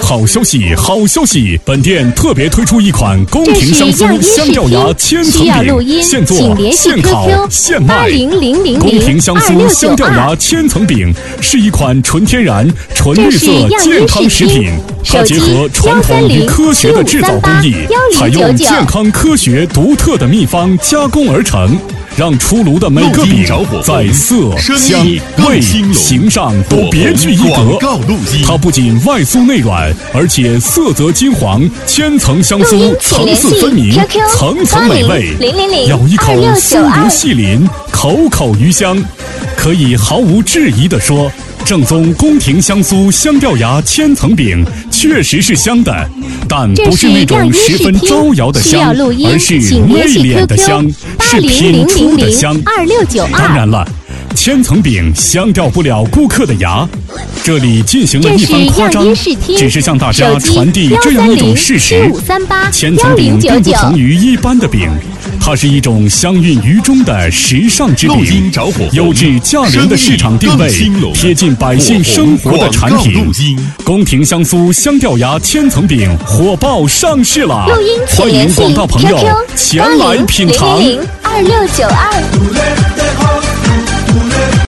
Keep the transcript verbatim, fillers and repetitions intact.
好消息，好消息！本店特别推出一款宫廷香酥香料芽千层饼，现做、现烤、现卖。宫廷香酥香料芽千层饼是一款纯天然、纯绿色健康食品，它结合传统与科学的制造工艺，采用健康科学独特的秘方加工而成。让出炉的每个饼在色、香、味、形上都别具一格。它不仅外酥内软，而且色泽金黄，千层香酥层次分明，层层美味。咬一口酥如细鳞，口口余香。可以毫无质疑地说，正宗宫廷香酥香料芽千层饼确实是香的，但不是那种十分招摇的香，而是内敛的香，是品出的香。当然了，千层饼香掉不了顾客的牙，这里进行了一番夸张，只是向大家传递这样一种事实：千层饼并不同于一般的饼，它是一种香韵于中的时尚之饼，优质价廉的市场定位，贴近百姓生活的产品。宫廷香酥香料芽千层饼火爆上市了，欢迎广大朋友前来品尝。 二六九二。